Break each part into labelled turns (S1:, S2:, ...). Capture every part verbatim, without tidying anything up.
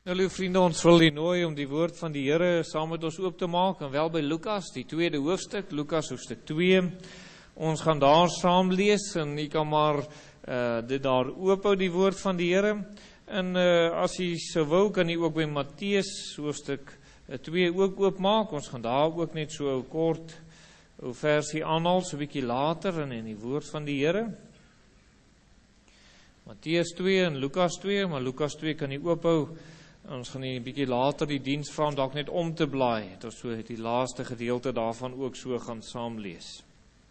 S1: Nou, lieve vriende, ons wil u nooi om die woord van die Here saam met ons oop te maak, en wel by Lukas, die tweede hoofstuk, Lukas hoofstuk twee. Ons gaan daar saam lees, en u kan maar uh, dit daar oophou, die woord van die Here. En uh, as u so wou, kan u ook by Matteus hoofstuk twee ook oopmaak. Ons gaan daar ook net so ou kort ou versie aanhaal, so 'n bietjie later, en in die woord van die Here. Matteus twee en Lukas twee, maar Lukas twee kan u oophou. Ons gaan nie 'n bietjie later die diens vra om dalk net om te blaai, het ons so die laaste gedeelte daarvan ook so gaan saam lees.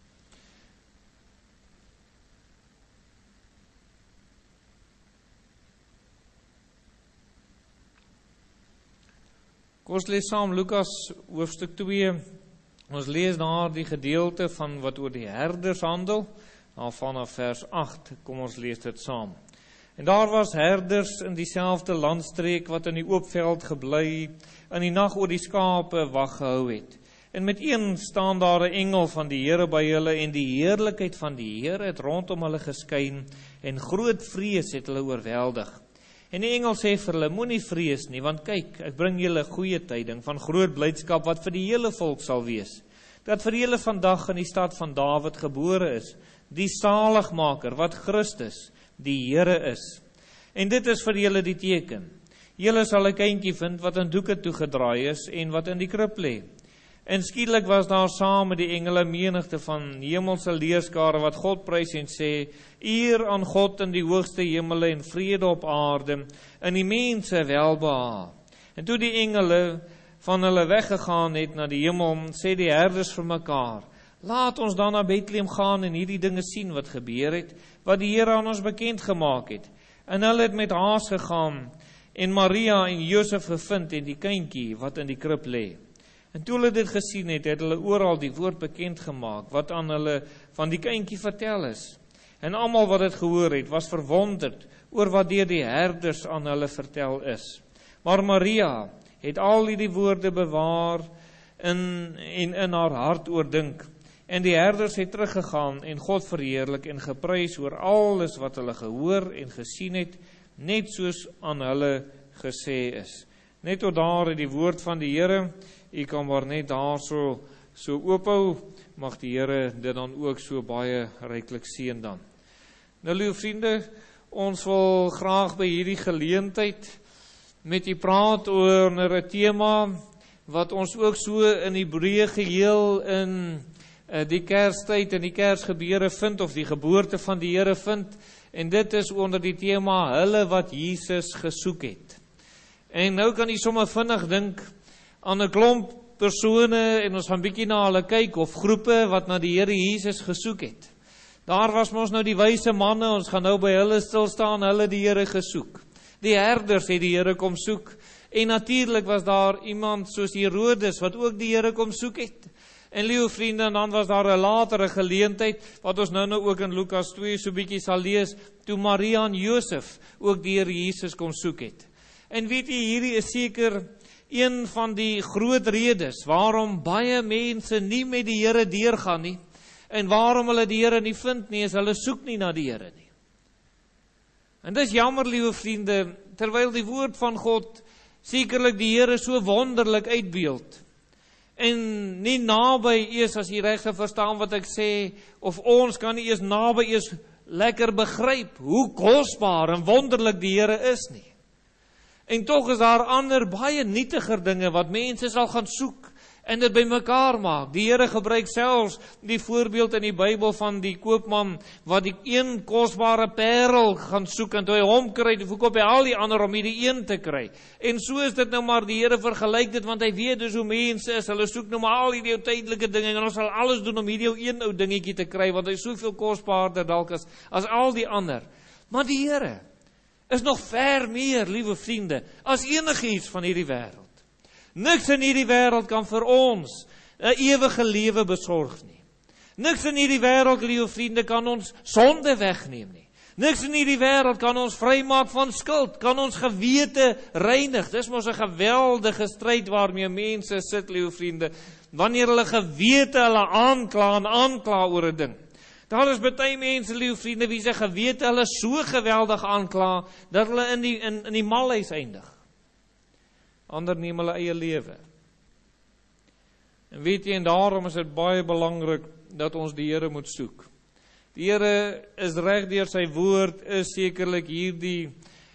S1: Kom ons lees saam Lukas hoofstuk twee. Ons lees daar die gedeelte van wat oor die herders handel, daar vanaf vers agt. Kom ons lees dit saam. En daar was herders in dieselfde landstreek wat in die oopveld gebly, in die nag oor die skape wag gehou het. En met een staan daar 'n engel van die Here by hulle, en die heerlikheid van die Here het rondom hulle geskyn, en groot vrees het hulle oorweldig. En die engel sê vir hulle, moenie vrees nie, want kyk, ek bring julle goeie tyding van groot blydskap wat vir die hele volk sal wees. Dat vir julle vandag in die stad van Dawid gebore is, die saligmaker wat Christus, die Here is. En dit is vir julle die teken. Julle sal 'n kindjie vind wat in doeke toegedraai is en wat in die krib lê. En skielik was daar saam met die engele menigte van hemelse leerskare wat God prys en sê, eer aan God in die hoogste hemele en vrede op aarde, in die mense welbehae. En toe die engele van hulle weggegaan het na die hemel, sê die herders vir mekaar, laat ons dan na Bethlehem gaan en hierdie dinge sien wat gebeur het, wat die Here aan ons bekend gemaak het. En hulle het met haas gegaan, en Maria en Josef gevind, en die kindjie wat in die krib lê. En toe hulle dit gesien het, het hulle oral die woord bekend gemaak, wat aan hulle van die kindjie vertel is. En almal wat dit gehoor het, was verwonderd oor wat deur die herders aan hulle vertel is. Maar Maria het al hierdie woorde bewaar in, en in haar hart oordink. En die herders het teruggegaan en God verheerlik en geprys oor alles wat hulle gehoor en gesien het, net soos aan hulle gesê is. Net tot daar het die woord van die Here, u kan maar net daar so, so oophou, mag die Here dit dan ook so baie ryklik seën dan. Nou, lieve vriende, ons wil graag by hierdie geleentheid met u praat oor 'n tema wat ons ook so in die breë geheel in die Kerstyd en die Kersgebeure vind, of die geboorte van die Here vind, en dit is onder die tema, hulle wat Jesus gesoek het. En nou kan jy sommer vinnig dink aan 'n klomp persone, en ons gaan bietjie na hulle kyk, of groepe wat na die Here Jesus gesoek het. Daar was ons nou die wyse manne, ons gaan nou by hulle stil staan, hulle die Here gesoek. Die herders het die Here kom soek, en natuurlik was daar iemand soos Herodes, wat ook die Here kom soek het. En liewe vriende, en dan was daar 'n latere geleentheid, wat ons nou nou ook in Lukas twee so bietjie sal lees, toe Maria en Josef ook die Here Jesus kom soek het. En weet jy, hierdie is seker een van die groot redes, waarom baie mense nie met die Here deurgaan nie, en waarom hulle die Here nie vind nie, is hulle soek nie na die Here nie. En dis jammer, liewe vriende, terwyl die woord van God sekerlik die Here so wonderlik uitbeeld, en nie naby is, as jy reg verstaan wat ek sê, of ons kan nie eers naby is lekker begryp hoe kosbaar en wonderlik die Here is nie. En tog is daar ander baie nietiger dinge wat mense sal gaan soek en dit bymekaar maak. Die Here gebruik selfs die voorbeeld in die Bybel van die koopman wat die een kosbare parel gaan soek, en toe hy hom kry, toe verkoop hy al die ander om hierdie een te kry. En so is dit nou maar, die Here vergelyk dit, want hy weet dus hoe mense is, hulle soek nou maar al hierdie ou tydelike dinge, en ons sal alles doen om hierdie ou een ou dingetjie te kry, want hy is soveel kosbaarder dalk as, as al die ander. Maar die Here is nog ver meer, liewe vriende, as enigiets van hierdie wêreld. Niks in hierdie wêreld kan vir ons 'n ewige lewe besorg nie. Niks in hierdie wêreld, liewe vriende, kan ons sonde wegneem nie. Niks in hierdie wêreld kan ons vrymaak van skuld, kan ons gewete reinig. Dis mos 'n geweldige stryd waarmee mense sit, liewe vriende, wanneer hulle gewete hulle aankla en aankla oor 'n ding. Daar is baie mense, liewe vriende, wie se gewete hulle so geweldig aankla, dat hulle in die, in, in die malhuis eindig. ander neem hulle eie lewe. En weet jy, en daarom is dit baie belangrik dat ons die Here moet soek. Die Here is reg deur sy woord, is sekerlik hierdie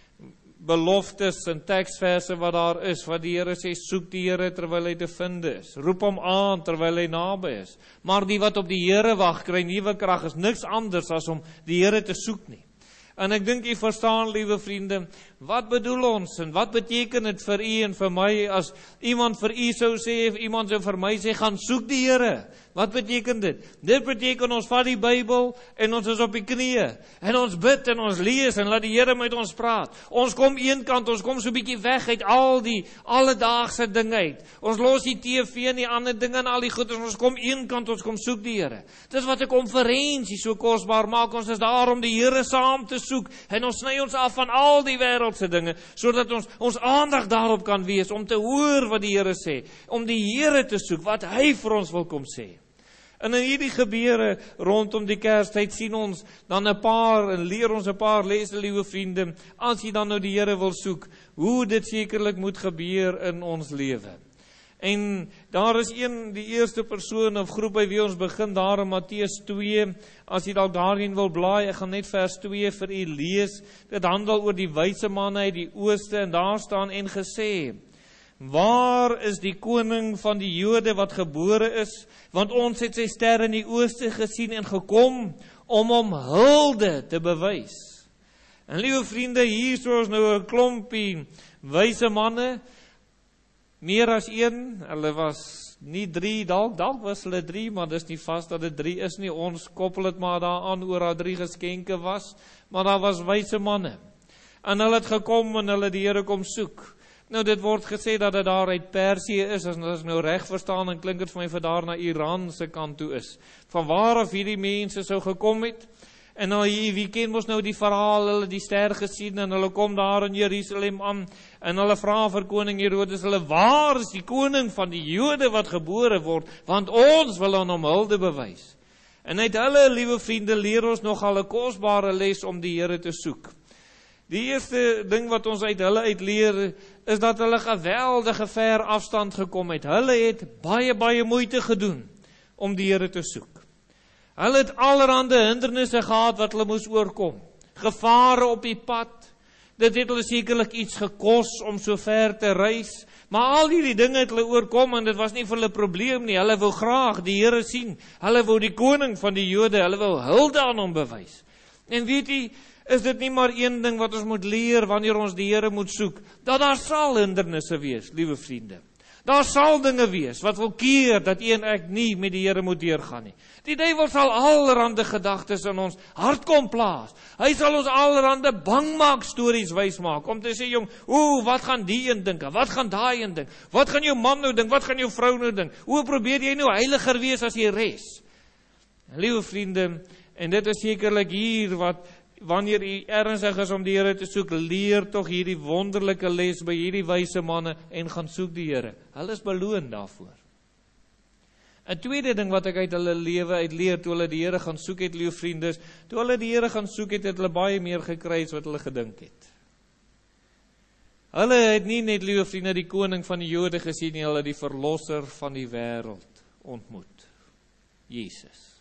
S1: beloftes en teksverse wat daar is, wat die Here sê, soek die Here terwyl hy te vind is, roep hom aan terwyl hy naby is, maar die wat op die Here wag, kry nuwe krag, is niks anders as om die Here te soek nie. En ek dink jy verstaan, liewe vriende, wat bedoel ons en wat beteken dit vir u en vir my as iemand vir u sou sê, of iemand sou vir my sê, gaan soek die Here. Wat beteken dit? Dit beteken ons vat die Bybel en ons is op die knieë en ons bid en ons lees en laat die Here met ons praat. Ons kom een kant, ons kom so 'n bietjie weg uit al die alledaagse dinge uit. Ons los die T V en die ander dinge en al die goed, en ons kom een kant, ons kom soek die Here. Dis wat 'n konferensie so kosbaar maak. Ons is daar om die Here saam te soek en ons sny ons af van al die wêreldse dinge sodat ons ons aandag daarop kan wees om te hoor wat die Here sê, om die Here te soek wat hy vir ons wil kom sê. En in hierdie gebeure rondom die Kerstyd sien ons dan 'n paar en leer ons 'n paar lesse, liewe vriende, as jy dan nou die Here wil soek, hoe dit sekerlik moet gebeur in ons lewe. En daar is een, die eerste persoon of groep by wie ons begin daar in Matteus twee, as jy dalk daarin wil blaai, ek gaan net vers twee vir u lees. Dit handel oor die wyse manne uit die ooste, en daar staan en gesê: waar is die koning van die Jode wat gebore is? Want ons het sy ster in die ooste gesien en gekom om hom hulde te bewys. En liewe vriende, hier is ons nou 'n klompie wyse manne, meer as een. Hulle was nie drie, dalk, dalk was hulle drie, maar dis nie vas dat dit drie is nie. Ons koppel dit maar daaraan oor daar drie geskenke was, maar daar was wyse manne. En hulle het gekom en hulle die Here kom soek. Nou, dit word gesê dat dit daar uit Persië is, as ons nou reg verstaan, en klink dit vir my vir daar na Iran se kant toe is. Van waar af hierdie mense sou gekom het, en nou, wie ken ons nou die verhaal, hulle die ster gesien, en hulle kom daar in Jerusalem aan, en hulle vra vir koning Herodes, hulle, waar is die koning van die Jode wat gebore word, want ons wil aan hom hulde bewys. En uit hulle, liewe vriende, leer ons nogal 'n kosbare les om die Here te soek. Die eerste ding wat ons uit hulle uit leer, is dat hulle geweldige ver afstand gekom het. Hulle het baie, baie moeite gedoen om die Here te soek. Hulle het allerhande hindernisse gehad wat hulle moes oorkom. Gevare op die pad. Dit het hulle sekerlik iets gekos om so ver te reis. Maar al hierdie dinge het hulle oorkom, en dit was nie vir hulle probleem nie. Hulle wou graag die Here sien. Hulle wou die koning van die Jode, hulle wou hulde aan hom bewys. En weet jy, is dit nie maar een ding wat ons moet leer wanneer ons die Here moet soek, dat daar sal hindernisse wees, liewe vriende. Daar sal dinge wees wat wil keer dat u en ek nie met die Here moet deurgaan nie. Die duiwel sal allerhande gedagtes in ons hart kom plaas. Hy sal ons allerhande bangmaak stories wys maak om te sê, jong, o, wat gaan die een dink? Wat gaan daai een dink? Wat gaan jou man nou dink? Wat gaan jou vrou nou dink? O, probeer jy nou heiliger wees as die res? Liewe vriende, en dit is sekerlik hier wat wanneer u ernstig is om die Here te soek, leer tog hierdie wonderlike les by hierdie wyse manne en gaan soek die Here. Hulle is beloon daarvoor. 'n Tweede ding wat ek uit hulle lewe uit leer, toe hulle die Here gaan soek het, liewe vriende, toe hulle die Here gaan soek het, het hulle baie meer gekry as wat hulle gedink het. Hulle het nie net, liewe vriende, die koning van die Jode gesien nie, hulle die verlosser van die wêreld ontmoet. Jesus.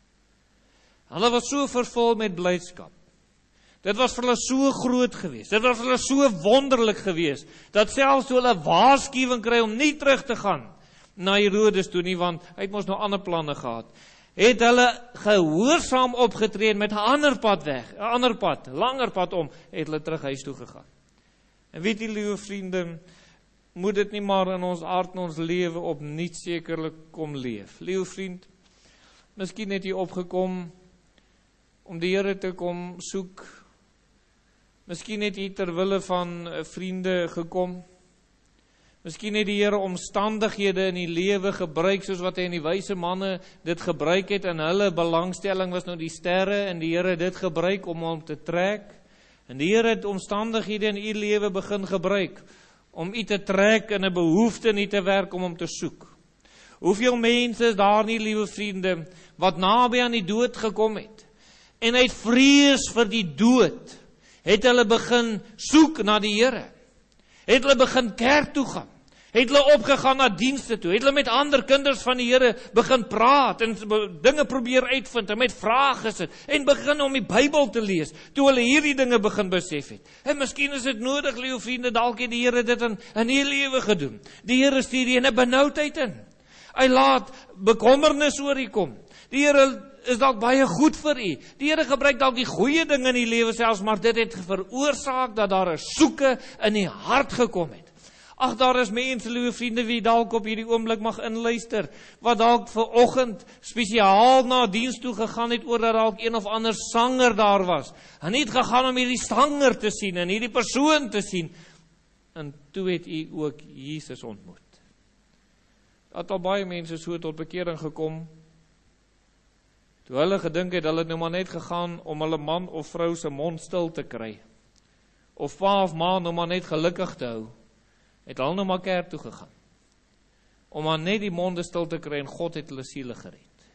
S1: Hulle was so vervul met blydskap. Dit was vir hulle so groot geweest. Dit was vir hulle so wonderlik geweest, dat selfs toe hulle waarskuwing kry om nie terug te gaan na Herodes toe nie, want hy het mos nou ander planne gehad, het hulle gehoorsaam opgetree en met 'n ander pad weg, 'n ander pad, langer pad om, het hulle terug huis toe gegaan. En weet jy, liewe vriende, moet dit nie maar in ons hart en ons lewe opnuut sekerlik kom leef. Liewe vriend, miskien het jy opgekom om die Here te kom soek. Miskien het jy ter wille van vriende gekom. Miskien het die Here omstandighede in die lewe gebruik, soos wat hy in die wyse manne dit gebruik het, en hulle belangstelling was nou die sterre, en die Here het dit gebruik om hom te trek. En die Here het omstandighede in u lewe begin gebruik, om u te trek in 'n behoefte in u te werk om hom te soek. Hoeveel mense is daar nie, liewe vriende, wat naby aan die dood gekom het, en uit vrees vir die dood, het hulle begin soek na die Here. Het hulle begin kerk toe gaan? Het hulle opgegaan na dienste toe? Het hulle met ander kinders van die Here begin praat en dinge probeer uitvind en met vrae gesit en begin om die Bybel te lees, toe hulle hierdie dinge begin besef het? En miskien is dit nodig, liewe vriende, dalk het die Here dit in, in die lewe gedoen. Die Here stuur jy in 'n benoudheid in. Hy laat bekommernis oor u kom. Die Here is dalk baie goed vir u. Die Here gebruik dalk die goeie dinge in die lewe selfs, maar dit het veroorsaak dat daar 'n soeke in die hart gekom het. Ag, daar is mense, liewe vriende, wie dalk op hierdie oomblik mag inluister, wat dalk ver oggend spesiaal na diens toe gegaan het, oor dat dalk een of ander sanger daar was, en nie het gegaan om hierdie sanger te sien, en hierdie persoon te sien, en toe het u ook Jesus ontmoet. Dat al baie mense so tot bekering gekom, toe hulle gedink het, hulle het nou maar net gegaan om hulle man of vrou se mond stil te kry, of pa of ma nou maar net gelukkig te hou, het hulle nou maar kerk toe gegaan, om maar net die monde stil te kry, en God het hulle siele gered.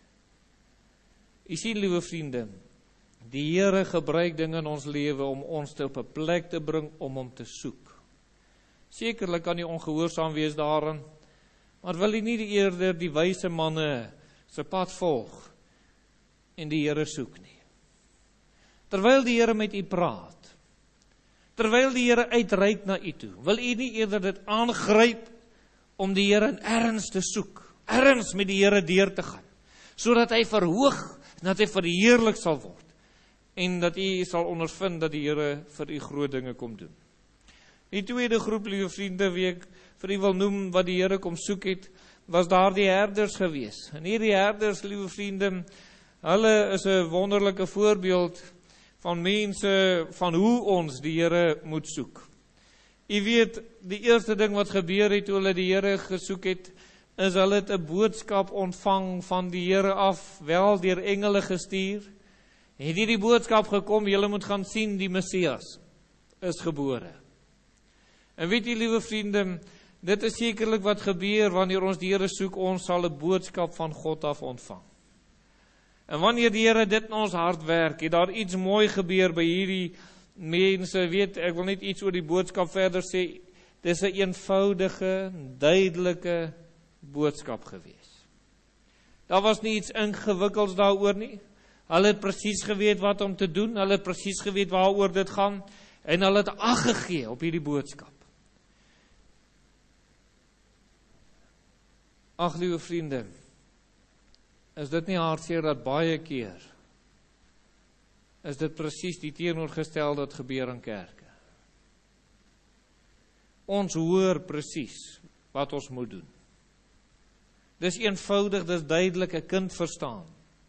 S1: U sien, liewe vriende, die Here gebruik dinge in ons lewe om ons te op 'n plek te bring om hom te soek. Sekerlik kan jy ongehoorsaam wees daarin, maar wil jy nie eerder die wyse manne se pad volg en die Here soek nie? Terwyl die Here met u praat, terwyl die Here uitreik na u toe, wil u nie eerder dit aangryp om die Here in erns te soek, erns met die Here deur te gaan, sodat hy verhoog, en dat hy verheerlik sal word, en dat u sal ondervind dat die Here vir u groot dinge kom doen. Die tweede groep, liewe vriende, wie ek vir u wil noem, wat die Here kom soek het, was daar die herders gewees. En hierdie herders, liewe vriende, hulle is 'n wonderlike voorbeeld van mense, van hoe ons die Here moet soek. U weet, die eerste ding wat gebeur het, toe hulle die Here gesoek het, is hulle het 'n boodskap ontvang van die Here af, wel deur engele gestuur. Het hierdie boodskap gekom, julle moet gaan sien, die Messias is gebore. En weet jy, liewe vriende, dit is sekerlik wat gebeur, wanneer ons die Here soek, ons sal 'n boodskap van God af ontvang. En wanneer die Here dit in ons hart werk, het daar iets mooi gebeur by hierdie mense. Weet, ek wil net iets oor die boodskap verder sê. Dis 'n eenvoudige, duidelike boodskap gewees. Daar was nie iets ingewikkelds daaroor nie. Hulle het presies geweet wat om te doen, hulle het presies geweet waaroor dit gaan, en hulle het ag gegee op hierdie boodskap. Ag, liewe vriende, is dit nie hartseer dat baie keer is dit presies die teenoorgestelde wat gebeur in kerke. Ons hoor presies wat ons moet doen. Dis eenvoudig, dis duidelik, 'n kind verstaan.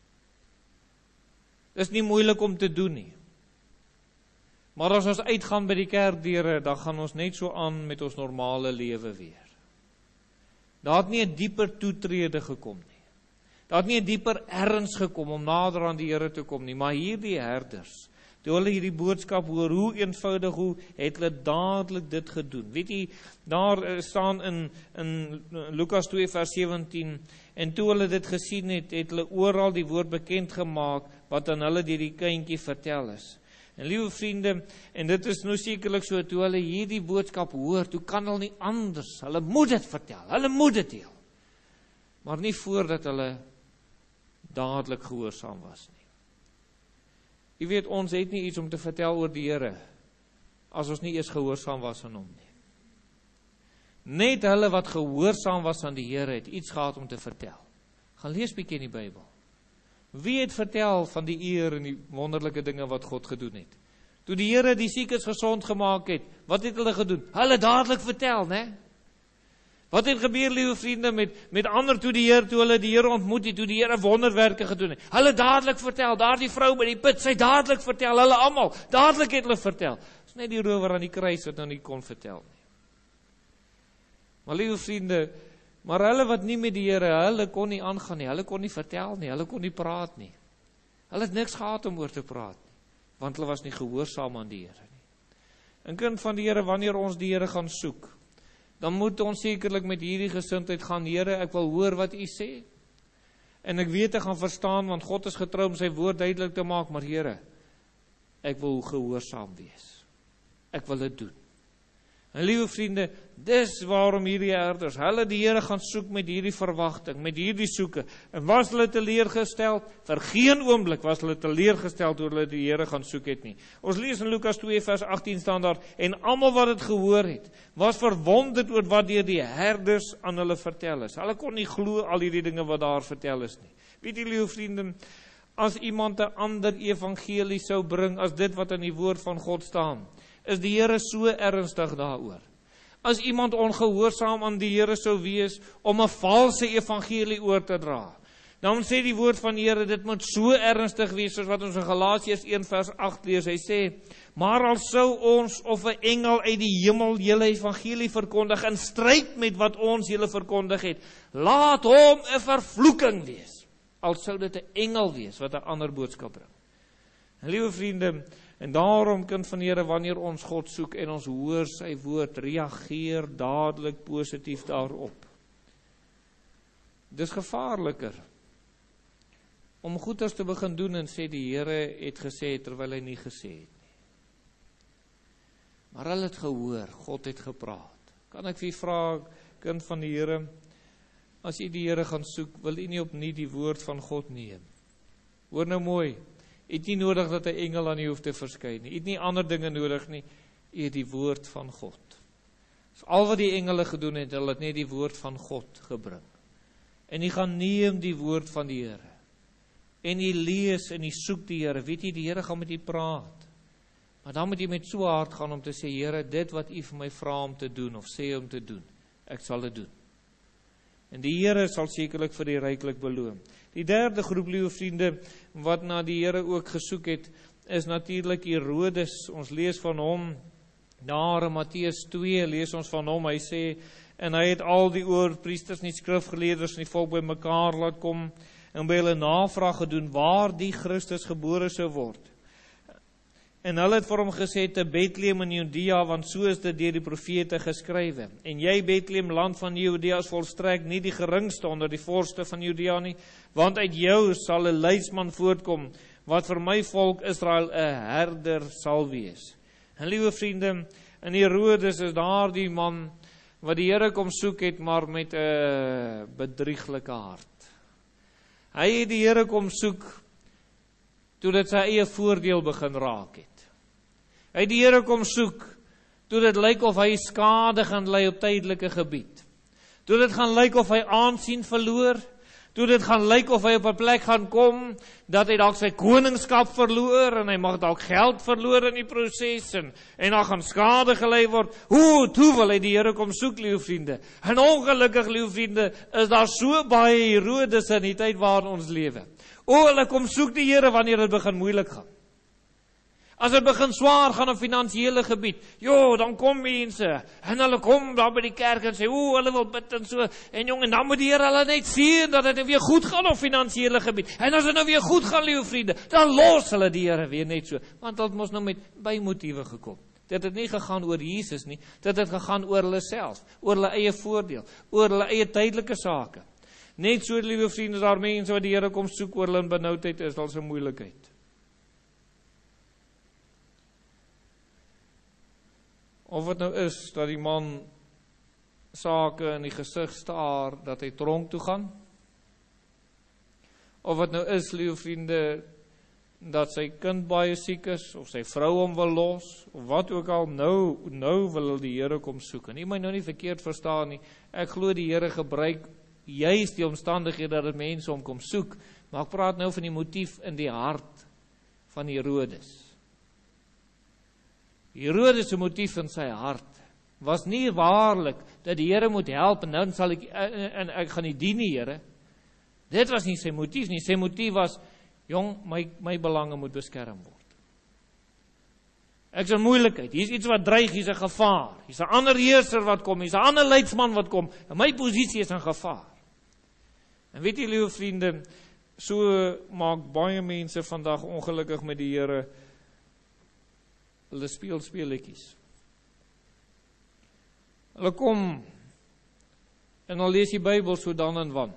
S1: Dis nie moeilik om te doen nie. Maar as ons uitgaan by die kerkdeure, dan gaan ons net so aan met ons normale lewe weer. Daar het nie 'n dieper toetrede gekom nie. Daar het nie 'n dieper erns gekom om nader aan die Here te kom nie, maar hierdie herders, toe hulle hierdie boodskap hoor, hoe eenvoudig, hoe het hulle dadelik dit gedoen. Weet jy, daar staan in, in Lukas twee vers sewentien, en toe hulle dit gesien het, het hulle oral die woord bekend gemaak, wat aan hulle deur die kindjie vertel is. En liewe vriende, en dit is nou sekerlik so, toe hulle hierdie boodskap hoor, toe kan hulle nie anders, hulle moet dit vertel, hulle moet dit deel, maar nie voordat hulle dadelik gehoorsaam was nie. Jy weet, ons het nie iets om te vertel oor die Here, as ons nie eers gehoorsaam was aan hom nie. Net hulle wat gehoorsaam was aan die Here, het iets gehad om te vertel. Gaan lees bietjie in die Bybel. Wie het vertel van die eer en die wonderlike dinge wat God gedoen het? Toe die Here die siekes gesond gemaak het, wat het hulle gedoen? Hulle dadelik vertel, né? Wat het gebeur, liewe vriende, met, met ander toe die Here, toe hulle die Here ontmoet het, toe die Here wonderwerke gedoen het? Hulle dadelik vertel, daar die vrou by die put, sy dadelik vertel, hulle almal, dadelik het hulle vertel. Dis net die rower aan die kruis wat nou nie kon vertel nie. Maar liewe vriende, maar hulle wat nie met die Here, hulle kon nie aangaan nie, hulle kon nie vertel nie, hulle kon nie praat nie. Hulle het niks gehad om oor te praat nie, want hulle was nie gehoorsaam aan die Here nie. En kind van die Here, wanneer ons die Here gaan soek, dan moet ons sekerlik met hierdie gesindheid gaan, Here, ek wil hoor wat U sê, en ek weet ek gaan verstaan, want God is getrou om sy woord duidelik te maak, maar Here, ek wil gehoorsaam wees, ek wil dit doen. En liewe vriende, dis waarom hierdie herders, hulle die Here gaan soek met hierdie verwagting, met hierdie soeke. En was hulle teleurgesteld? Vir geen oomblik was hulle teleurgesteld oor hulle die Here gaan soek het nie. Ons lees in Lukas twee vers agttien staan daar, en almal wat dit gehoor het, was verwonderd oor wat deur die herders aan hulle vertel is. Hulle kon nie glo al hierdie dinge wat daar vertel is nie. Weet jy, liewe vriende, as iemand 'n ander evangelie sou bring as dit wat in die woord van God staan, is die Here so ernstig daaroor. As iemand ongehoorsaam aan die Here sou wees om 'n valse evangelie oor te dra, dan sê die woord van die Here, dit moet so ernstig wees soos wat ons in Galasiërs een vers agt lees. Hy sê, maar al sou ons of 'n engel uit die hemel julle evangelie verkondig in stryd met wat ons julle verkondig het, laat hom 'n vervloeking wees. Al sou dit 'n engel wees wat 'n ander boodskap bring. En liewe vriende, en daarom, kind van die Here, wanneer ons God soek en ons hoor sy woord, reageer dadelik positief daarop. Dis gevaarliker om goeders te begin doen en sê die Here het gesê terwyl hy nie gesê het nie. Maar hulle het gehoor, God het gepraat. Kan ek vir u vra, kind van die Here, as u die Here gaan soek, wil u nie opnuut die woord van God neem? Hoor nou mooi. U het nie nodig dat 'n engel aan u hoef te verskyn nie. U het nie ander dinge nodig nie. U het die woord van God. So al wat die engele gedoen het, hulle het net die woord van God gebring. En u gaan neem die woord van die Here. En u lees en u soek die Here. Weet jy, die Here gaan met u praat. Maar dan moet jy met so hard gaan om te sê, Here, dit wat u vir my vra om te doen of sê om te doen, ek sal dit doen. En die Here sal sekerlik vir die ryklik beloon. Die derde groep, liewe vriende, wat na die Here ook gesoek het, is natuurlik Herodes. Ons lees van hom, daar in Matteus twee, lees ons van hom, hy sê, en hy het al die oorpriesters en die skrifgeleerdes en die volk by mekaar laat kom, en by hulle navraag gedoen, waar die Christus gebore sou word. En hulle het vir hom gesê, te Bethlehem in Judea, want so is dit deur die profete geskrywe. En jy, Bethlehem, land van Judea, is volstrek nie die geringste onder die vorste van Judea nie, want uit jou sal 'n leidsman voortkom, wat vir my volk Israel 'n herder sal wees. En liewe vriende, in Herodes is daar die man, wat die Here kom soek het, maar met 'n bedrieglike hart. Hy het die Here kom soek, toe dit sy eie voordeel begin raak het. Hy het die Here kom soek, toe dit lyk of hy skade gaan ly op tydelike gebied. Toe dit gaan lyk of hy aansien verloor, toe dit gaan lyk of hy op 'n plek gaan kom, dat hy dalk sy koningskap verloor, en hy mag dalk geld verloor in die proses, en, en dan gaan skade gelei word. Hoe, toe wil hy die Here kom soek, liewe vriende. En ongelukkig, liewe vriende, is daar so baie Herodes in die tyd waarin ons lewe. O, hulle kom soek die Here wanneer dit begin moeilik gaan. As dit begin swaar gaan op finansiële gebied, jo, dan kom mense, en hulle kom daar by die kerk en sê, o, hulle wil bid en so, en jong, en dan moet die Here hulle net sien, dat dit nou weer goed gaan op finansiële gebied, en as dit nou weer goed gaan, liewe vriende, dan los hulle die Here weer net so, want dit mos nou met bymotiewe gekom. Dit het nie gegaan oor Jesus nie, dit het gegaan oor hulle self, oor hulle eie voordeel, oor hulle eie tydelike sake. Net so, liewe vriende, daar mense wat die Here kom soek oor hulle in benoudheid is, als 'n moeilikheid. Of het nou is, dat die man sake in die gesig staar, dat hy tronk toe gaan. Of het nou is, liewe vriende, dat sy kind baie siek is, of sy vrou hom wil los, of wat ook al, nou, nou wil hy die Here kom soek. En nie my nou nie verkeerd verstaan nie, ek glo die Here gebruik juist die omstandighede dat dit mense hom kom soek, maar ek praat nou van die motief in die hart van Herodes. Herodes se motief in sy hart was nie waarlik dat die Here moet help en dan sal ek en ek gaan nie dien die Here. Dit was nie sy motief nie. Sy motief was, jong, my my belange moet beskerm word. Ek is in moeilikheid. Hier's iets wat dreig, hier's 'n gevaar. Hier's 'n ander heerser wat kom, hier's 'n ander leidsman wat kom. En my posisie is in gevaar. En weet jy, liewe vriende, so maak baie mense vandag ongelukkig met die Here. Hulle speel speletjies. Hulle kom en dan lees die Bybel so dan en wan.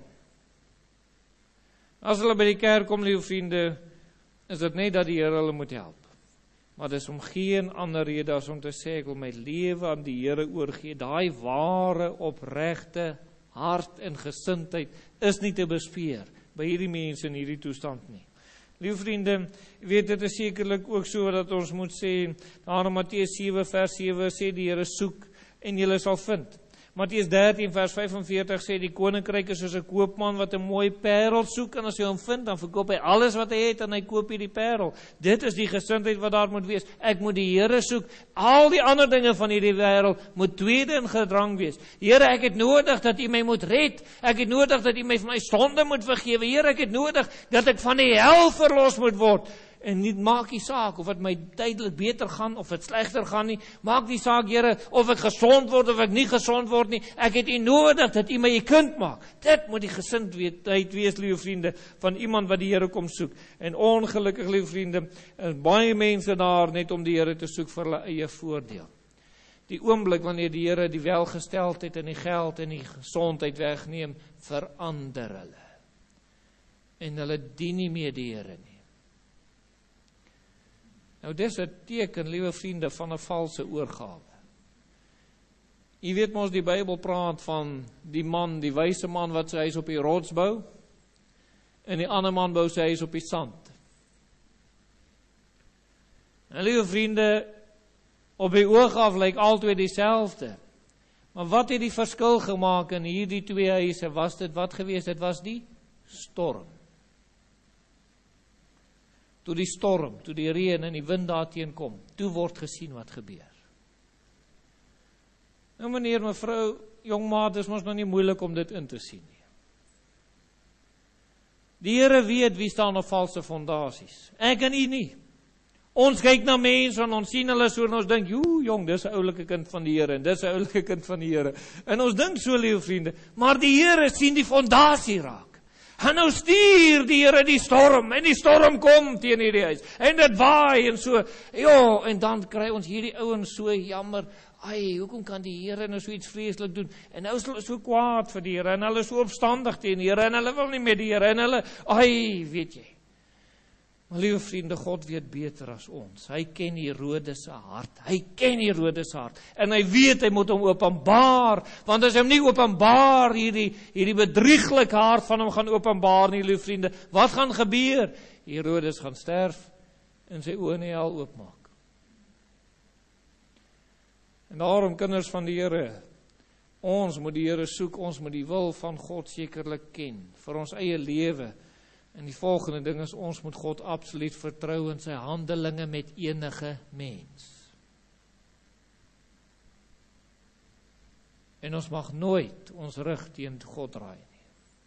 S1: As hulle by die kerk kom, liewe vriende, is dit net dat die Here hulle moet help. maar dis om geen ander rede as om te sê, ek wil my lewe aan die Here oorgee. Daai ware, opregte hart en gesindheid is nie te bespeer by hierdie mense in hierdie toestand nie. Liewe vriende, weet dit is sekerlik ook so dat ons moet sê, daar in Matteus sewe vers sewe sê die Here soek en julle sal vind. Matteus dertien vers vyfenveertig sê die koninkryk is soos 'n koopman wat 'n mooi parel soek en as hy hom vind, dan verkoop hy alles wat hy het en hy koop hierdie parel. Dit is die gesindheid wat daar moet wees. Ek moet die Here soek. Al die ander dinge van hierdie wêreld moet tweede in gedrang wees. Here, ek het nodig dat U my moet red. Ek het nodig dat U my vir my sonde moet vergewe. Here, ek het nodig dat ek van die hel verlos moet word. En nie maak die saak of het my tydelik beter gaan of het slegter gaan nie. Maak die saak, Here, of ek gesond word of ek nie gesond word nie. Ek het U nodig dat U my U kind maak. Dit moet die gesindheid wees, liewe vriende, van iemand wat die Here kom soek. En ongelukkig, liewe vriende, is baie mense daar net om die Here te soek vir hulle eie voordeel. Die oomblik wanneer die Here die welgesteldheid en die geld en die gesondheid wegneem, verander hulle. En hulle dien nie meer die Here nie. Nou, dis 'n teken, liewe vriende, van 'n valse oorgawe. Jy weet mos, die Bybel praat van die man, die wyse man wat sy huis op die rots bou, en die ander man bou sy huis op die sand. En liewe vriende, op die oog af lyk altyd dieselfde. Maar wat het die verskil gemaak in hierdie twee huise? Was dit wat gewees? Dit was die storm. Toe die storm, toe die reën en die wind daarteen kom, toe word gesien wat gebeur. Nou meneer, mevrou, jongmaat, is ons nog nie moeilik om dit in te sien nie. Die Here weet wie staan op valse fondasies. Ek en U nie. Ons kyk na mense en ons sien hulle so en ons dink, joe jong, dis 'n oulike kind van die Here en dis 'n oulike kind van die Here. En ons dink so, liewe vriende, maar die Here sien die fondasie raak. En nou stuur die Here die storm, en die storm kom teen hierdie huis, en dit waai, en so, ja, en dan kry ons hierdie ouens so jammer, ai, hoekom kan die Here nou so iets vreeslik doen, en nou is hulle so kwaad vir die Here, en hulle is so opstandig teen die Here, en hulle wil nie met die Here, en hulle, ai, weet jy, maar liewe vriende, God weet beter as ons, hy ken die Herodes se hart, hy ken die Herodes se hart, en hy weet hy moet hom openbaar, want as hy hom nie openbaar, hierdie, hierdie bedrieglike hart van hom gaan openbaar nie, liewe vriende, wat gaan gebeur? Herodes gaan sterf, en sy oë in die hel oopmaak. En daarom, kinders van die Here, ons moet die Here soek, ons moet die wil van God sekerlik ken, vir ons eie lewe. En die volgende ding is, ons moet God absoluut vertrou in sy handelinge met enige mens. En ons mag nooit ons rug teen God draai nie.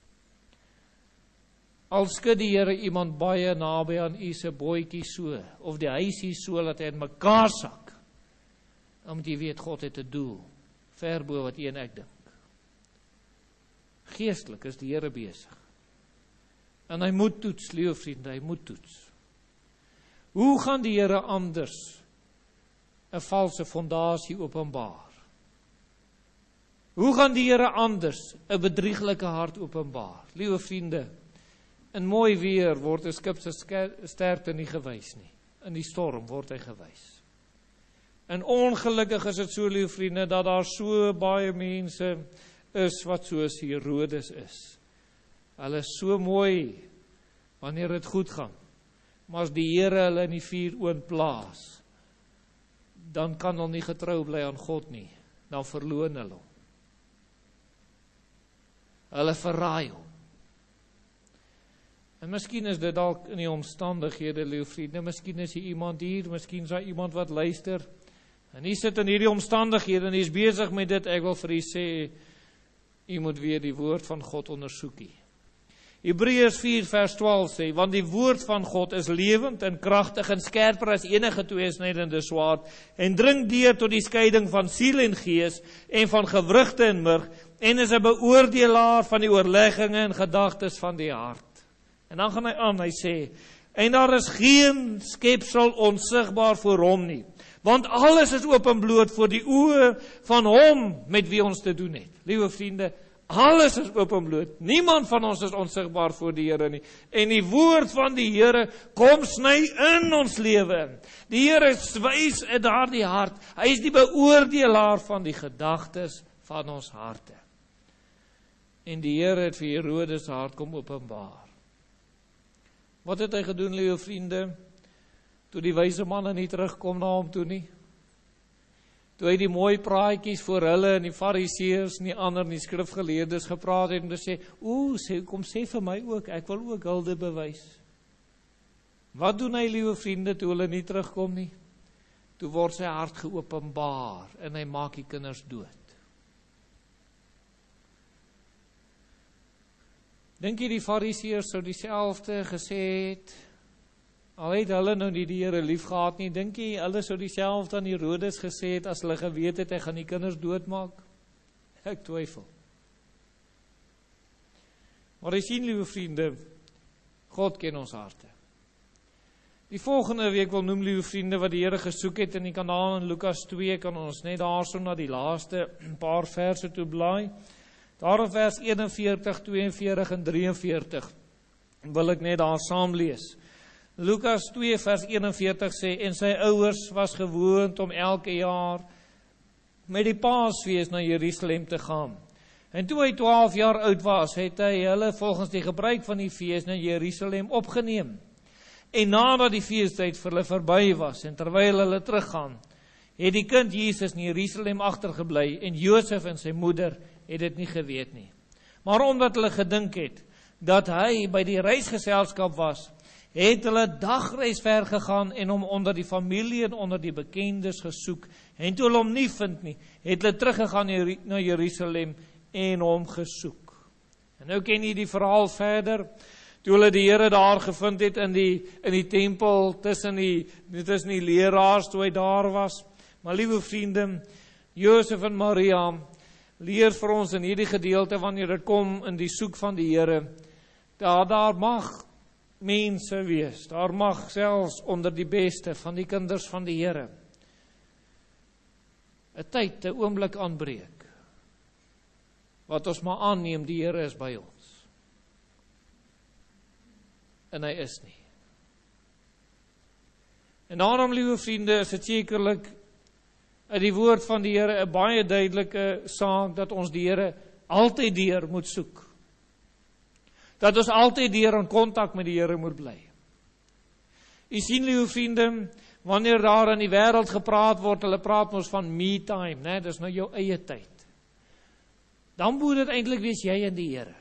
S1: Al skud die Here iemand baie naby aan U se bootjie so, of die huisie so, dat hy in mekaar sak, dan moet jy weet, God het 'n doel, ver bo wat U en ek dink. Geestelik is die Here besig. En hy moet toets, liewe vriende, hy moet toets. Hoe gaan die Here anders 'n valse fondasie openbaar? Hoe gaan die Here anders 'n bedrieglike hart openbaar? Liewe vriende, in mooi weer word 'n skip se sterkte nie gewys nie. In die storm word hy gewys. En ongelukkig is dit so, liewe vriende, dat daar so baie mense is wat soos Herodes is. Hulle is so mooi wanneer dit goed gaan. Maar as die Here hulle in die vuuroond plaas, dan kan hulle nie getrou bly aan God nie. Dan verloon hulle hom. Hulle verraai hom. En miskien is dit dalk in die omstandighede, liewe vriende, miskien is hier iemand hier, miskien is daar iemand wat luister, en hy sit in hierdie omstandighede, en hy is besig met dit. Ek wil vir u sê, u moet weer die woord van God ondersoekie. Hebreërs vier vers twaalf sê, want die woord van God is lewend en kragtig en skerper as enige tweesnydende swaard, en dring deur tot die skeiding van siel en gees, en van gewrigte en murg, en is 'n beoordelaar van die oorlegginge en gedagtes van die hart. En dan gaan hy aan, hy sê, en daar is geen skepsel onsigbaar voor hom nie, want alles is openbloot voor die oë van hom met wie ons te doen het. Liewe vriende, Alles is openbloot. Niemand van ons is onsigbaar voor die Here nie. En die woord van die Here kom sny in ons lewe. Die Here wys in daardie hart. Hy is die beoordelaar van die gedagtes van ons harte. En die Here het vir Herodes se hart kom openbaar. Wat het hy gedoen, liewe vriende? Toe die wyse manne nie terugkom na hom toe nie. Toe hy die mooi praatjies voor hulle en die fariseërs en die ander en die skrifgeleerdes gepraat het en te sê, oeh, sê, kom sê vir my ook, ek wil ook hulde bewys. Wat doen hy, liewe vriende, toe hulle nie terugkom nie? Toe word sy hart geopenbaar en hy maak die kinders dood. Dink jy die fariseërs sou dieselfde gesê het? Al het hulle nou nie die Here lief gehad nie, dink jy hulle sou dieselfde aan Herodes gesê het as hulle geweet het hy gaan die kinders doodmaak? Ek twyfel. Maar jy sien, liewe vriende, God ken ons harte. Die volgende week wil noem, liewe vriende, wat die Here gesoek het in die kanaal in Lukas twee, kan ons net daarso na die laaste paar verse toe blaai. Daar in vers eenenveertig, tweeënveertig en drieënveertig wil ek net daar saam lees. Lukas twee vers eenenveertig sê, en sy ouers was gewoond om elke jaar met die Paasfees na Jerusalem te gaan. En toe hy twaalf jaar oud was, het hy hulle volgens die gebruik van die fees na Jerusalem opgeneem. En nadat die feestyd vir hulle verby was, en terwyl hulle teruggaan, het die kind Jesus in Jerusalem agtergebly, en Josef en sy moeder het dit nie geweet nie. Maar omdat hulle gedink het, dat hy by die reisgeselskap was, het hulle dagreis ver gegaan en hom onder die familie en onder die bekendes gesoek. En toe hulle hom nie vind nie, het hulle teruggegaan na Jerusalem en hom gesoek. En nou ken jy die verhaal verder. Toe hulle die Here daar gevind het in die, in die tempel, tussen die, tussen die leraars, toe hy daar was. Maar liewe vriende, Josef en Maria leer vir ons in hierdie gedeelte, wanneer dit kom in die soek van die Here, daar, daar mag mense wees, daar mag selfs onder die beste van die kinders van die Here 'n tyd, 'n oomblik aanbreek, wat ons maar aanneem, die Here is by ons. En hy is nie. En daarom, liewe vriende, is dit sekerlik uit die woord van die Here 'n baie duidelike saak, dat ons die Here altyd deur moet soek. Dat ons altyd deur in kontak met die Here moet bly. U sien, liewe vriende, wanneer daar in die wêreld gepraat word, hulle praat ons van me time, né? Dis nou jou eie tyd. Dan moet dit eintlik wees jy en die Here.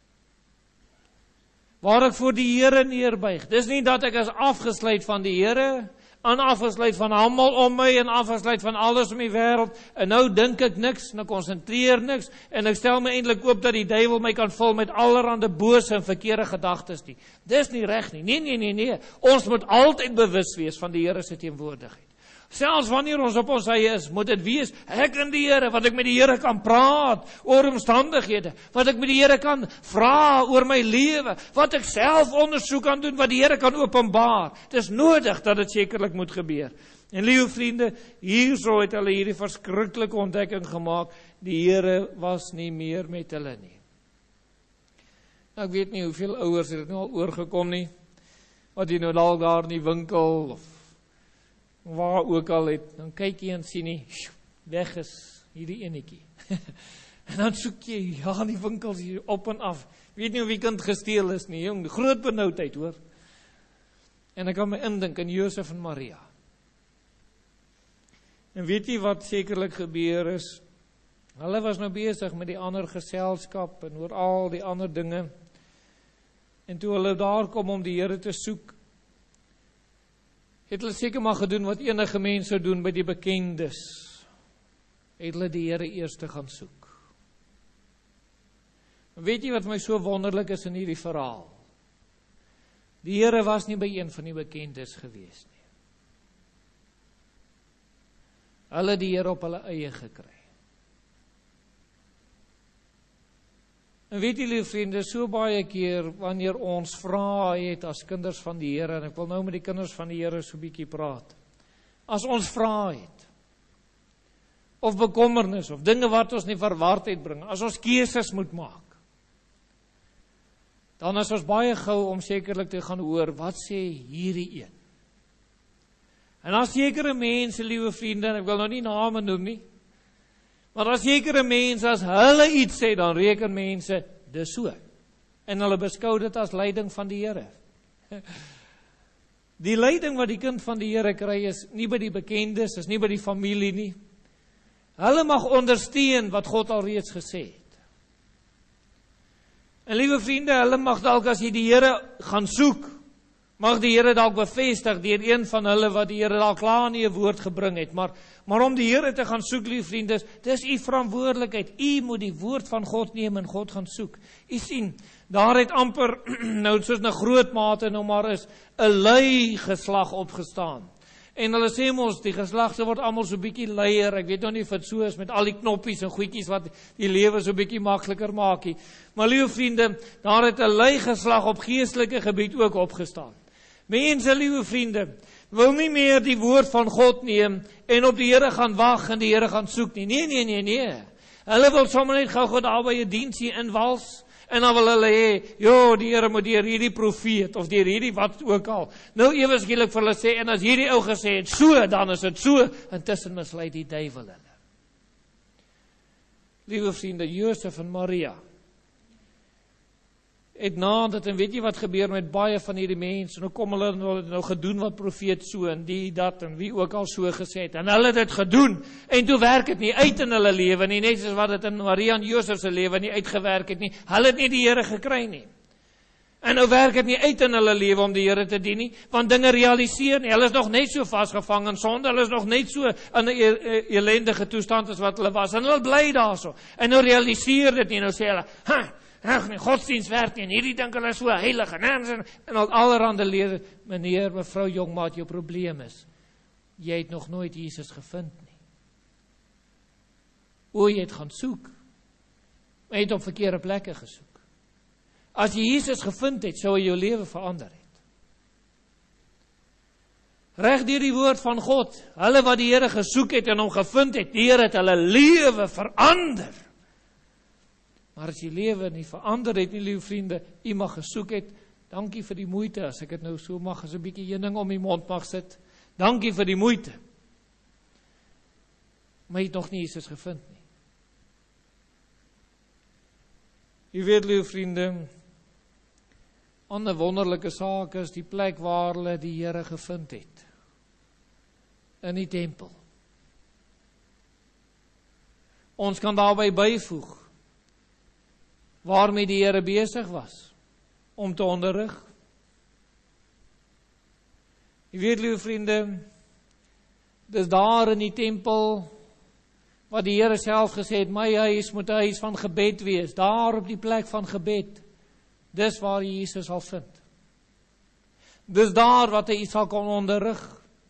S1: Waar ek voor die Here neerbuig. Dis nie dat ek is afgesluit van die Here, en afgesluit van almal om my, en afgesluit van alles om die wêreld, en nou dink ek niks, en ek konsentreer niks, en ek stel my eintlik oop dat die duiwel my kan vul met allerhande bose en verkeerde gedagtes nie. Dis nie reg nie. Nee, nee, nee, nee. Ons moet altyd bewus wees van die Here se teenwoordigheid. Selfs wanneer ons op ons eie is, moet dit wees, ek en die Here, wat ek met die Here kan praat oor omstandighede, wat ek met die Here kan vra oor my lewe, wat ek self ondersoek kan doen, wat die Here kan openbaar. Het is nodig dat dit sekerlik moet gebeur. En liewe vriende, hierso het hulle hierdie verskriklike ontdekking gemaak, die Here was nie meer met hulle nie. Nou, ek weet nie hoeveel ouers het dit nou al oorgekom nie, wat jy nou dalk daar in die winkel, of waar ook al het, dan kyk jy en sien nie, weg is hierdie enetjie. En dan soek jy, ja, in die winkels hier op en af. Weet nie hoe wie kind gesteel is nie, jong, groot benoudheid, hoor. En ek kan my indink in Josef en Maria. En weet jy wat sekerlik gebeur is? Hulle was nou besig met die ander geselskap en oor al die ander dinge. En toe hulle daar kom om die Here te soek, het hulle seker maar gedoen wat enige mens sou doen by die bekendes. Het hulle die Here eers te gaan soek. En weet jy wat my so wonderlik is in hierdie verhaal? Die Here was nie by een van die bekendes gewees nie. Hulle die Here op hulle eie gekry. En weet jy, lieve vriende, so baie keer wanneer ons vra het as kinders van die Here, en ek wil nou met die kinders van die Here so 'n bietjie praat. As ons vra het, of bekommernis, of dinge wat ons nie verwardheid bring, as ons keuses moet maak, dan is ons baie gou om sekerlik te gaan hoor, wat sê hierdie een? En as sekere mense, liewe vriende, en ek wil nou nie name noem nie, maar as sekere mense, as hulle iets sê, dan reken mense, dis so. En hulle beskou dit as leiding van die Here. Die leiding wat die kind van die Here kry, is nie by die bekendes, is nie by die familie nie. Hulle mag ondersteun wat God al reeds gesê het. En liewe vriende, hulle mag dalk as jy die Here gaan soek, mag die Here dalk bevestig deur een van hulle wat die Here dalk klaar nie 'n woord gebring het, maar maar om die Here te gaan soek, lieve vriende, dis u verantwoordelikheid. U moet die woord van God neem en God gaan soek. U sien, daar het amper nou soos 'n groot mate nou maar is 'n lui geslag opgestaan. En hulle sê mos die geslagte word almal so bietjie leier. Ek weet nog nie of dit so is met al die knoppies en goedjies wat die lewe so bietjie makliker maak nie. Maar liewe vriende, daar het 'n lui geslag op geestelike gebied ook opgestaan. Mense, liewe vriende, wil nie meer die woord van God neem en op die Here gaan wag en die Here gaan soek nie. Nee, nee, nee, nee. Hulle wil sommer net gou-gou daar by 'n diensie inwals en dan wil hulle hê, "Jo, die Here moet deur hierdie profeet of deur hierdie wat ook al." Nou ewe skielik vir hulle sê, en as hierdie ou gesê het so, dan is dit so. Intussen mislei die duiwel hulle. Liewe vriende, Josef en Maria het na dit, en weet jy wat gebeur met baie van hierdie mense, nou kom hulle nou, nou gedoen wat profeet so, en die, dat, en wie ook al so gesê het, en hulle het dit gedoen, en toe werk het nie uit in hulle lewe nie, net soos wat het in Maria en Josef se lewe nie uitgewerk het nie, hulle het nie die Here gekry nie, en nou werk het nie uit in hulle lewe om die Here te dien nie, want dinge realiseer nie, hulle is nog net so vasgevang in sonde, hulle is nog net so in 'n elendige toestand as wat hulle was, en hulle bly daarso, en nou realiseer dit nie, nou sê hulle, ha, ag nee, godsdienst werk nie, en hierdie dink hulle is so heilig, en, en, en al allerhande leer, meneer, mevrou jongmaat, jou probleem is, jy het nog nooit Jesus gevind nie. O, jy het gaan soek, maar jy het op verkeerde plekke gesoek. As jy Jesus gevind het, sou hy jou lewe verander het. Reg deur die woord van God, hulle wat die Here gesoek het en hom gevind het, die Here het hulle lewe verander. Maar as jy lewe nie verander het nie, liewe vriende, u mag gesoek het, dankie vir die moeite, as ek het nou so mag, as 'n bietjie heuning om die mond mag sit, dankie vir die moeite. Maar jy het nog nie Jesus gevind nie. Jy weet, liewe vriende, ander wonderlike saak is die plek waar hulle die Here gevind het, in die tempel. Ons kan daarby byvoeg, waarmee die Here besig was, om te onderrig. Jy weet, liewe vriende, dis daar in die tempel, wat die Here self gesê het, my huis moet 'n huis van gebed wees, daar op die plek van gebed, dis waar jy Jesus sal vind. Dis daar wat hy sal kon onderrig.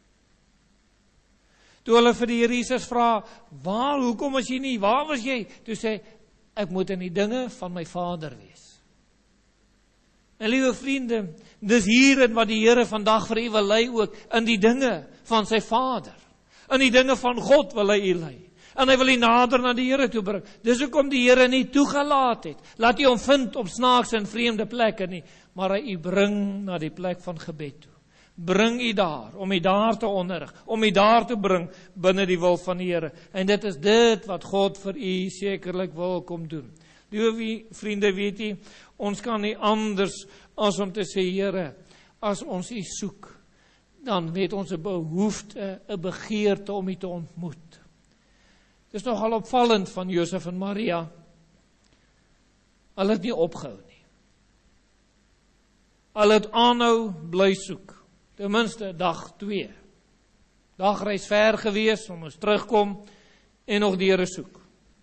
S1: Toe hulle vir die Here Jesus vra, waar, hoekom is jy nie, waar was jy? Toe sê, ek moet in die dinge van my Vader wees. En liewe vriende, dis hierin wat die Here vandag vir u wil lei ook, in die dinge van sy Vader. In die dinge van God wil hy u lei. En hy wil u nader na die Here toe bring. Dis hoekom die Here nie toegelaat het, laat u hom vind op snaakse en vreemde plekke nie, maar hy u bring na die plek van gebed toe. Bring u daar, om u daar te onderrig, om u daar te bring, binne die wil van die Here. En dit is dit wat God vir u sekerlik wil kom doen. Liewe vriende, weet u, ons kan nie anders as om te sê, Here, as ons u soek, dan weet ons 'n behoefte, 'n begeerte om u te ontmoet. Dit is nogal opvallend van Josef en Maria. Hulle het nie opgehou nie. Hulle het aanhou bly soek. Ten minste dag twee. Dagreis ver gewees, om ons terugkom en nog die Here soek.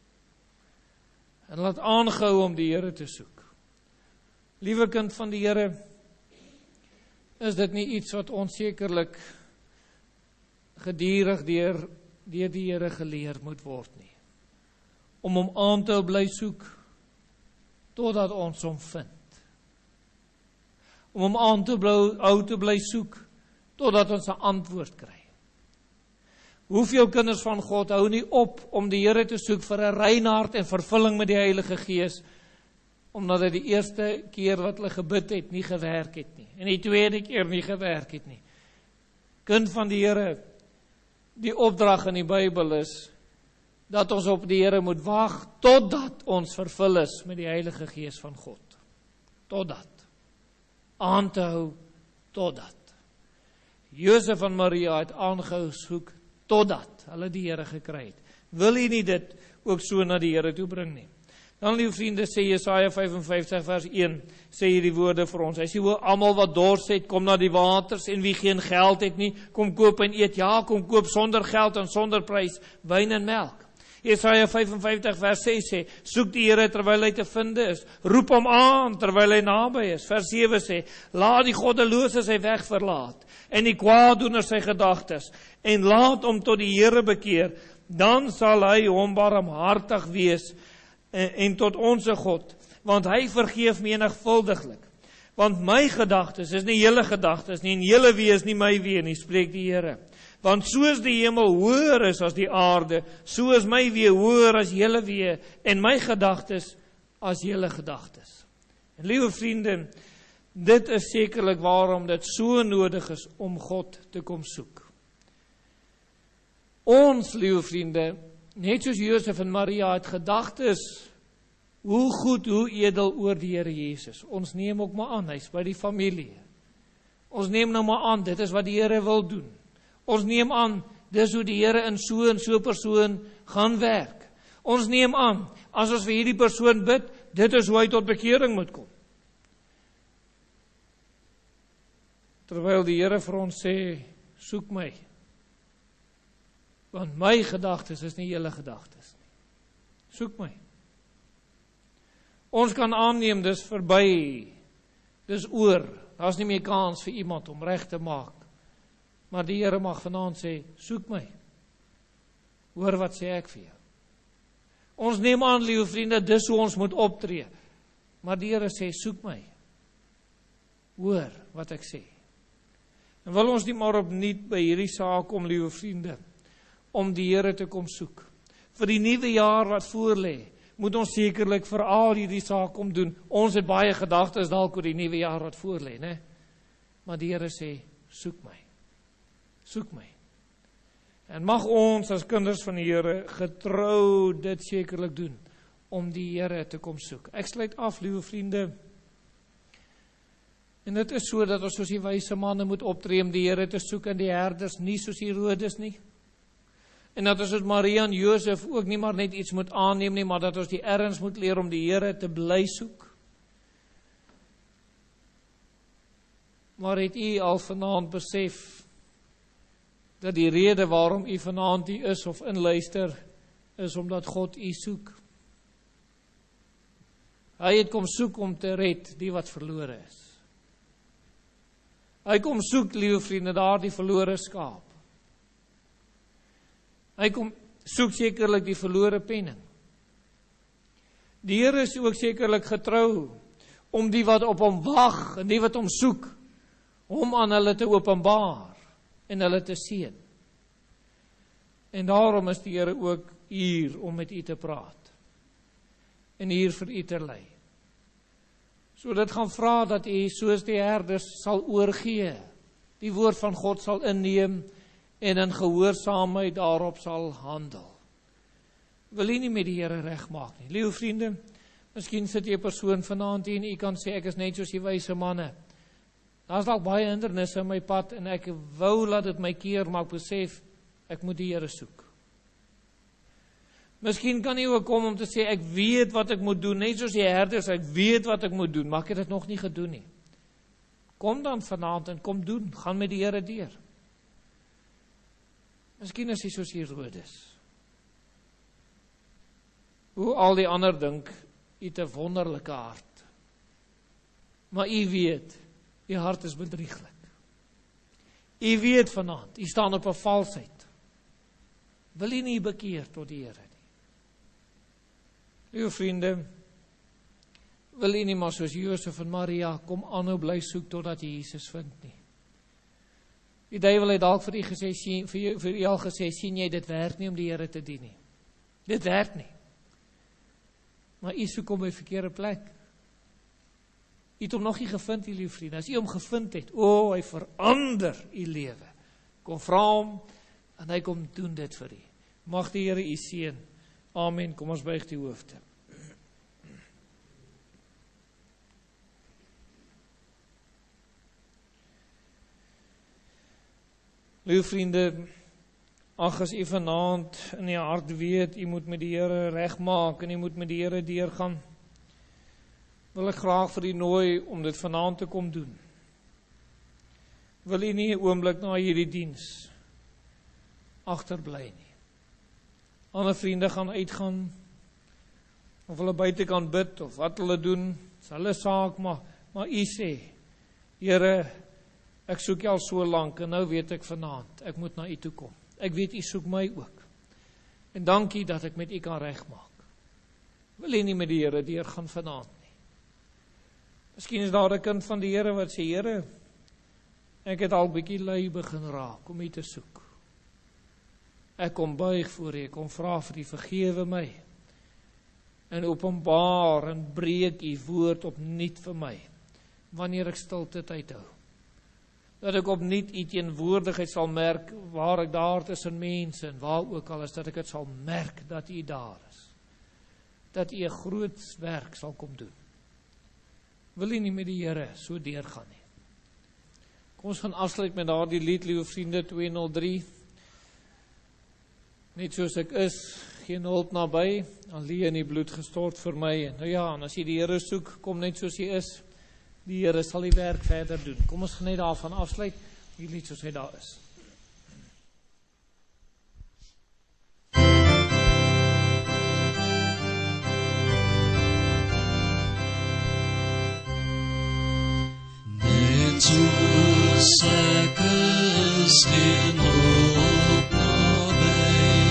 S1: En hulle het aangehou om die Here te soek. Liewe kind van die Here, is dit nie iets wat ons sekerlik gedurig deur deur die Here geleer moet word nie. Om hom aan te bly soek, totdat ons hom vind. Om hom aan te bly, ou te bly soek, totdat ons 'n antwoord kry. Hoeveel kinders van God hou nie op om die Here te soek vir 'n rein hart en vervulling met die Heilige Gees, omdat dit die eerste keer wat hulle gebid het, nie gewerk het nie, en die tweede keer nie gewerk het nie. Kind van die Here, die opdrag in die Bybel is, dat ons op die Here moet wag, totdat ons vervul is met die Heilige Gees van God. Totdat. Aan te hou, totdat. Josef en Maria het aangehou soek, totdat hulle die Here gekry het. Wil jy nie dit ook so na die Here toe bring nie? Dan, lieve vriende, sê Jesaja vyfenvyftig vers een, sê hierdie woorde vir ons. Hy sê, hoe almal wat dors het, kom na die waters, en wie geen geld het nie, kom koop en eet. Ja, kom koop sonder geld en sonder prys, wyn en melk. Jesaja vyfenvyftig vers ses sê, soek die Here terwyl hy te vind is, roep hom aan terwyl hy naby is. Vers sewe sê, laat die goddelose sy weg verlaat, en die kwaaddoener sy gedagtes, en laat hom tot die Here bekeer, dan sal hy hom barmhartig wees, en, en tot onze God, want hy vergeef menigvuldiglik. Want my gedagtes is nie julle gedagtes nie, en julle wee is nie my wee nie, spreek die Here. Want soos die hemel hoër is as die aarde, so is my wee hoër as julle wee, en my gedagtes as julle gedagtes. En liewe vriende, dit is sekerlik waarom dit so nodig is om God te kom soek. Ons, liewe vriende, net soos Josef en Maria het gedagtes, hoe goed, hoe edel oor die Here Jesus. Ons neem ook maar aan, hy is by die familie. Ons neem nou maar aan, dit is wat die Here wil doen. Ons neem aan, dis hoe die Here in so en so persoon gaan werk. Ons neem aan, as ons vir hierdie persoon bid, dit is hoe hy tot bekering moet kom. Terwyl die Here vir ons sê, soek my. Want my gedagtes is nie julle gedagtes nie. Soek my. Ons kan aanneem, dis verby, dis oor, daar is nie meer kans vir iemand om reg te maak. Maar die Here mag vanaand sê, soek my. Hoor wat sê ek vir jou. Ons neem aan, liewe vriende, dis hoe ons moet optree. Maar die Here sê, soek my. Hoor wat ek sê. En wil ons nie maar opnuut by hierdie saak kom, liewe vriende, om die Here te kom soek. Vir die nuwe jaar wat voorlê, moet ons sekerlik veral hierdie saak kom doen. Ons het baie gedagtes dalk oor die nuwe jaar wat voorlê, né? Maar die Here sê, soek my. Soek my. En mag ons as kinders van die Here getrou dit sekerlik doen, om die Here te kom soek. Ek sluit af, liewe vriende. En dit is so dat ons soos die wyse manne moet optree om die Here te soek, en die herders nie soos Herodes nie. En dat ons met Maria en Josef ook nie maar net iets moet aanneem nie, maar dat ons die erns moet leer om die Here te bly soek. Maar het u al vanaand besef, dat die rede waarom u vanaand hier is of inluister, is omdat God u soek. Hy het kom soek om te red die wat verlore is. Hy kom soek, liewe vriende, daar die verlore skaap. Hy kom soek sekerlik die verlore penning. Die Here is ook sekerlik getrou om die wat op hom wag en die wat hom soek, hom aan hulle te openbaar en hulle te seën. En daarom is die Here ook hier om met u te praat. En hier vir u te lei. So dit gaan vra dat u soos die herders sal oorgee, die woord van God sal inneem en in gehoorsaamheid daarop sal handel. Wil u nie met die Here regmaak nie? Liewe vriende, miskien sit jy 'n persoon vanaand hier en u kan sê ek is net soos die wyse manne. Daar's dalk baie hindernisse in my pad en ek wou laat dit my keer, maar ek besef ek moet die Here soek. Miskien kan jy ook kom om te sê ek weet wat ek moet doen, net soos die herders, ek weet wat ek moet doen, maar ek het dit nog nie gedoen nie. Kom dan vanaand en kom doen, gaan met die Here deur. Miskien is hy soos Herodes. Hoe al die ander dink, u het 'n wonderlike hart. Maar u weet, u hart is bedrieglik. U weet vanaand, u staan op 'n valsheid. Wil u nie bekeer tot die Here nie? Liewe vriende, wil u nie maar soos Josef en Maria kom aanhou bly soek totdat jy Jesus vind nie?
S2: Die duiwel het dalk vir u gesê, sien, vir, u, vir u al gesê, sien jy, dit werk nie om die Here te dien nie. Dit werk nie. Maar u soek hom by verkeerde plek. U het hom nog nie gevind, u lieve vriende. As u hom gevind het, o, oh, hy verander u lewe. Kom vra hom, en hy kom doen dit vir u. Mag die Here u seën. Amen. Kom ons buig die hoofde. Lieve vriende, ag as u vanaand in die hart weet, u moet met die Here regmaak en u moet met die Here deurgaan, wil ek graag vir u nooi om dit vanaand te kom doen. Wil u nie 'n oomblik na hierdie diens agterbly nie. Ander vriende gaan uitgaan, of hulle buite kan bid, of wat hulle doen, is hulle saak, maar, maar u sê, Here, ek soek jou al so lank, en nou weet ek vanaand, ek moet na u toe kom. Ek weet, u soek my ook. En dankie dat ek met u kan regmaak. Wil u nie met die Here deur gaan vanaand nie. Miskien is daar 'n kind van die Here wat sê, Here, ek het al bietjie lui begin raak om u te soek. Ek kom buig voor u, ek kom vra vir u, vergewe my. En openbaar en breek u woord opnuut vir my, wanneer ek stilte tyd hou. Dat ek opnuut u teenwoordigheid sal merk, waar ek daar tussen mense, en waar ook al is, dat ek het sal merk, dat u daar is. Dat u 'n groot werk sal kom doen. Wil u nie met die Here so deurgaan nie. Kom ons gaan afsluit met daardie lied, liewe vriende, twee nul drie. Net soos ek is, geen hulp naby, alleen die bloed gestort vir my. En nou ja, en as jy die Here soek, kom net soos jy is. Die Here sal die werk verder doen. Kom ons gaan net daarvan afsluit, die lied soos hy daar is.
S3: Net soos ek is, geen hulp naby,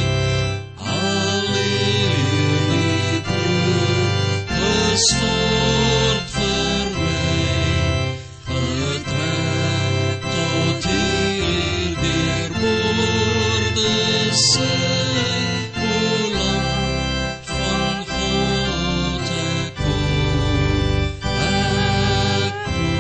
S3: alleen die bloed gestort vir my, getrek tot hier deur woorde sing, o Lam van God, ek kom, ek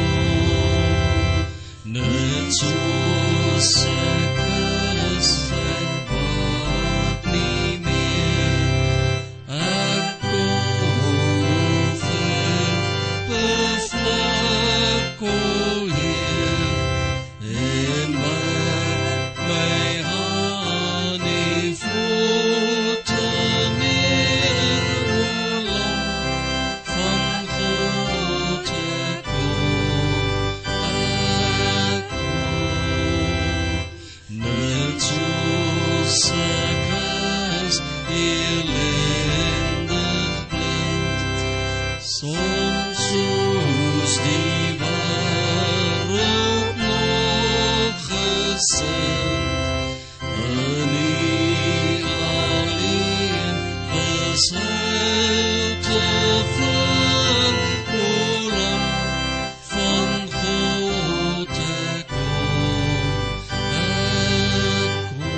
S3: kom. Net soos ek is, ek waak nie meer, ek kom ver, bevlek, o Heer, en maak my aan die voete neer, o Lam van God, ek kom, ek kom. Net soos ek is, elendig blind, soms soos die wêreld nog gesind, in U alleen besluit te vind, o Lam van God, ek kom, ek kom.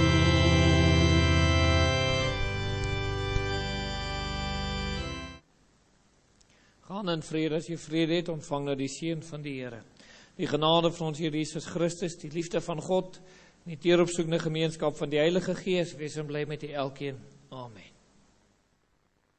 S2: Gaan in vrede, as jy vrede het, ontvang nou die seën van die Here. Die genade van ons Here Jesus Christus, die liefde van God, en die teeropsoekende gemeenskap van die Heilige Gees, wees en bly met u elkeen. Amen.